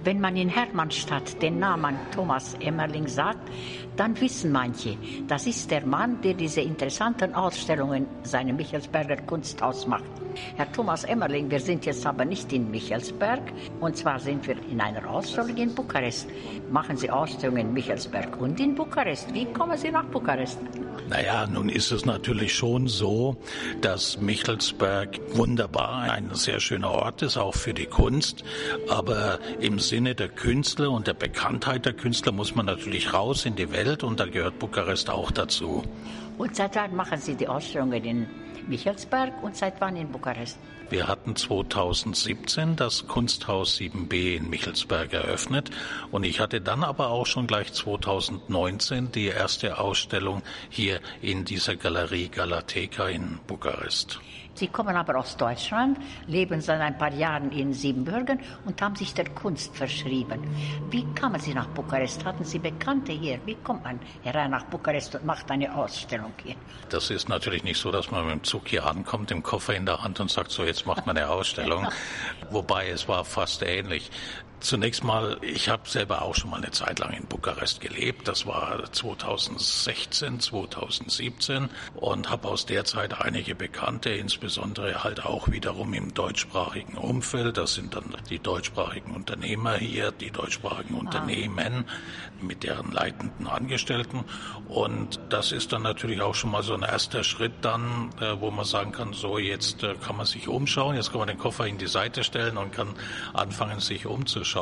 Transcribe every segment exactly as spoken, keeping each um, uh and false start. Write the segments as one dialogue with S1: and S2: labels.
S1: Wenn man in Hermannstadt den Namen Thomas Emmerling sagt, dann wissen manche, das ist der Mann, der diese interessanten Ausstellungen seiner Michelsberger Kunsthaus macht. Herr Thomas Emmerling, wir sind jetzt aber nicht in Michelsberg, und zwar sind wir in einer Ausstellung in Bukarest. Machen Sie Ausstellungen in Michelsberg und in Bukarest? Wie kommen Sie nach Bukarest?
S2: Naja, nun ist es natürlich schon so, dass Michelsberg wunderbar ein sehr schöner Ort ist, auch für die Kunst. Aber im Sinne der Künstler und der Bekanntheit der Künstler muss man natürlich raus in die Welt, und da gehört Bukarest auch dazu.
S1: Und seit wann machen Sie die Ausstellungen in Michelsberg und seit wann in Bukarest?
S2: Wir hatten zweitausendsiebzehn das Kunsthaus sieben B in Michelsberg eröffnet, und ich hatte dann aber auch schon gleich zweitausendneunzehn die erste Ausstellung hier in dieser Galerie Galateca in Bukarest.
S1: Sie kommen aber aus Deutschland, leben seit ein paar Jahren in Siebenbürgen und haben sich der Kunst verschrieben. Wie kamen Sie nach Bukarest? Hatten Sie Bekannte hier? Wie kommt man herein nach Bukarest und macht eine Ausstellung hier?
S2: Das ist natürlich nicht so, dass man mit dem Zug hier ankommt, im Koffer in der Hand und sagt, so jetzt macht man eine Ausstellung. Wobei es war fast ähnlich. Zunächst mal, ich habe selber auch schon mal eine Zeit lang in Bukarest gelebt. Das war zweitausendsechzehn, zweitausendsiebzehn, und habe aus der Zeit einige Bekannte, insbesondere halt auch wiederum im deutschsprachigen Umfeld. Das sind dann die deutschsprachigen Unternehmer hier, die deutschsprachigen Unternehmen mit deren leitenden Angestellten. Und das ist dann natürlich auch schon mal so ein erster Schritt dann, wo man sagen kann, so jetzt kann man sich umschauen, jetzt kann man den Koffer in die Seite stellen und kann anfangen, sich umzuschauen.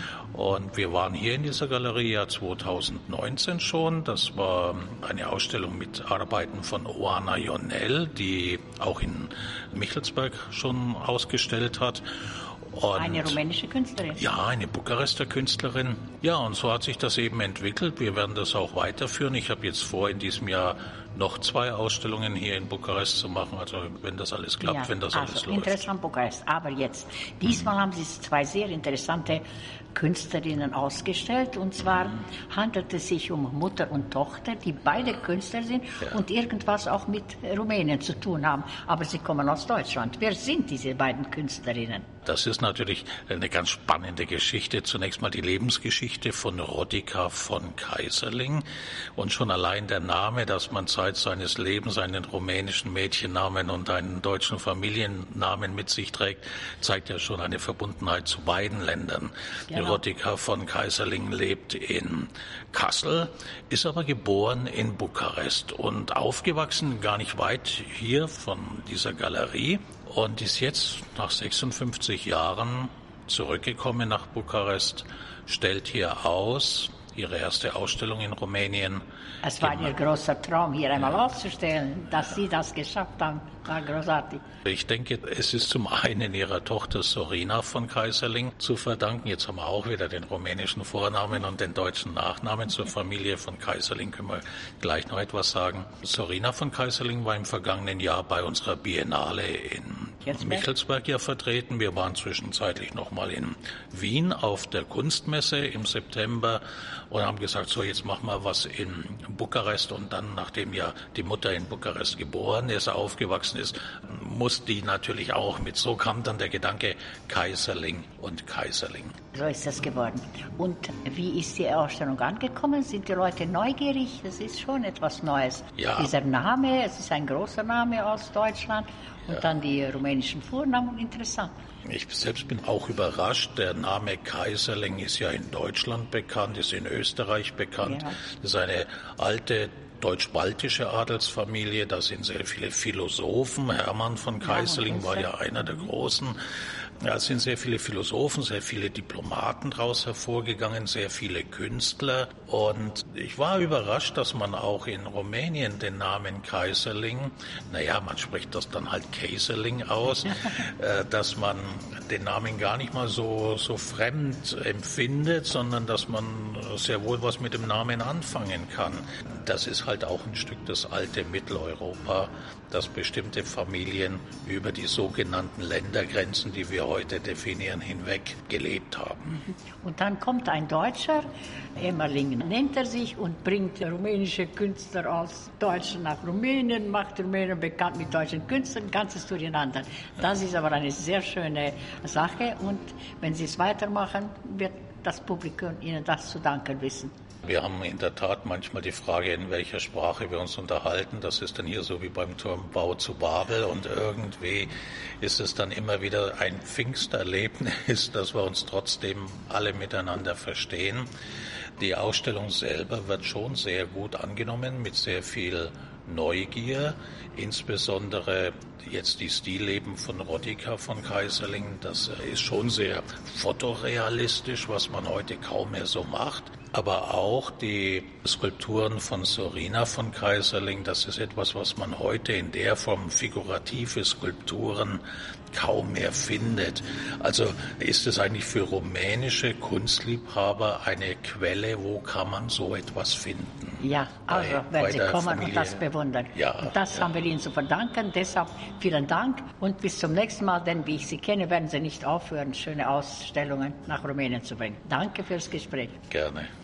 S2: Und wir waren hier in dieser Galerie ja zweitausendneunzehn schon. Das war eine Ausstellung mit Arbeiten von Oana Ionel, die auch in Michelsberg schon ausgestellt hat. Und
S1: eine rumänische Künstlerin?
S2: Ja, eine Bukarester Künstlerin. Ja, und so hat sich das eben entwickelt. Wir werden das auch weiterführen. Ich habe jetzt vor, in diesem Jahr noch zwei Ausstellungen hier in Bukarest zu machen. Also wenn das alles klappt,
S1: ja,
S2: wenn das
S1: also
S2: alles läuft.
S1: Interessant Bukarest. Aber jetzt, diesmal mhm. haben Sie zwei sehr interessante Künstlerinnen ausgestellt. Und zwar mhm. handelt es sich um Mutter und Tochter, die beide Künstler sind ja. und irgendwas auch mit Rumänien zu tun haben. Aber sie kommen aus Deutschland. Wer sind diese beiden Künstlerinnen?
S2: Das ist natürlich eine ganz spannende Geschichte. Zunächst mal die Lebensgeschichte von Rodica von Kayserling. Und schon allein der Name, dass man Zeit seines Lebens einen rumänischen Mädchennamen und einen deutschen Familiennamen mit sich trägt, zeigt ja schon eine Verbundenheit zu beiden Ländern. Genau. Rodica von Kayserling lebt in Kassel, ist aber geboren in Bukarest und aufgewachsen gar nicht weit hier von dieser Galerie. Und ist jetzt nach sechsundfünfzig Jahren zurückgekommen nach Bukarest, stellt hier aus, ihre erste Ausstellung in Rumänien.
S1: Es war ihr großer Traum, hier einmal ja. auszustellen, dass ja. Sie das geschafft haben, war großartig.
S2: Ich denke, es ist zum einen ihrer Tochter Sorina von Kayserling zu verdanken. Jetzt haben wir auch wieder den rumänischen Vornamen und den deutschen Nachnamen. Zur Familie von Kayserling können wir gleich noch etwas sagen. Sorina von Kayserling war im vergangenen Jahr bei unserer Biennale in Michelsberg ja vertreten. Wir waren zwischenzeitlich noch mal in Wien auf der Kunstmesse im September und haben gesagt, so jetzt machen wir was in Bukarest. Und dann, nachdem ja die Mutter in Bukarest geboren ist, aufgewachsen ist, muss die natürlich auch mit. So kam dann der Gedanke Kayserling und Kayserling.
S1: So ist das geworden. Und wie ist die Ausstellung angekommen? Sind die Leute neugierig? Das ist schon etwas Neues.
S2: Ja.
S1: Dieser Name, es ist ein großer Name aus Deutschland. Und ja. dann die rumänischen Vornamen, interessant.
S2: Ich selbst bin auch überrascht. Der Name Kayserling ist ja in Deutschland bekannt, ist in Österreich bekannt. Ja. Das ist eine alte deutsch-baltische Adelsfamilie. Da sind sehr viele Philosophen. Hermann von Kayserling ja, war ja einer der großen. Ja, es sind sehr viele Philosophen, sehr viele Diplomaten daraus hervorgegangen, sehr viele Künstler. Und ich war überrascht, dass man auch in Rumänien den Namen Kayserling, naja, man spricht das dann halt Kayserling aus, äh, dass man den Namen gar nicht mal so, so fremd empfindet, sondern dass man sehr wohl was mit dem Namen anfangen kann. Das ist halt auch ein Stück das alte Mitteleuropa, dass bestimmte Familien über die sogenannten Ländergrenzen, die wir heute definieren, hinweg gelebt haben.
S1: Und dann kommt ein Deutscher, Emmerling nennt er sich, und bringt rumänische Künstler aus Deutschland nach Rumänien, macht Rumänien bekannt mit deutschen Künstlern, ganzes durcheinander. Das ist aber eine sehr schöne Sache, und wenn Sie es weitermachen, wird das Publikum Ihnen das zu danken wissen.
S2: Wir haben in der Tat manchmal die Frage, in welcher Sprache wir uns unterhalten. Das ist dann hier so wie beim Turmbau zu Babel und irgendwie ist es dann immer wieder ein Pfingsterlebnis, dass wir uns trotzdem alle miteinander verstehen. Die Ausstellung selber wird schon sehr gut angenommen, mit sehr viel Neugier, insbesondere jetzt die Stillleben von Rodica von Keyserlingk. Das ist schon sehr fotorealistisch, was man heute kaum mehr so macht. Aber auch die Skulpturen von Sorina von Keyserlingk, das ist etwas, was man heute in der Form, figurative Skulpturen, kaum mehr findet. Also ist es eigentlich für rumänische Kunstliebhaber eine Quelle, wo kann man so etwas finden?
S1: Ja, also
S2: bei,
S1: wenn
S2: bei
S1: Sie kommen
S2: Familie.
S1: Und das bewundern.
S2: Ja,
S1: und das
S2: ja.
S1: haben wir Ihnen zu verdanken. Deshalb vielen Dank und bis zum nächsten Mal, denn wie ich Sie kenne, werden Sie nicht aufhören, schöne Ausstellungen nach Rumänien zu bringen. Danke fürs Gespräch.
S2: Gerne.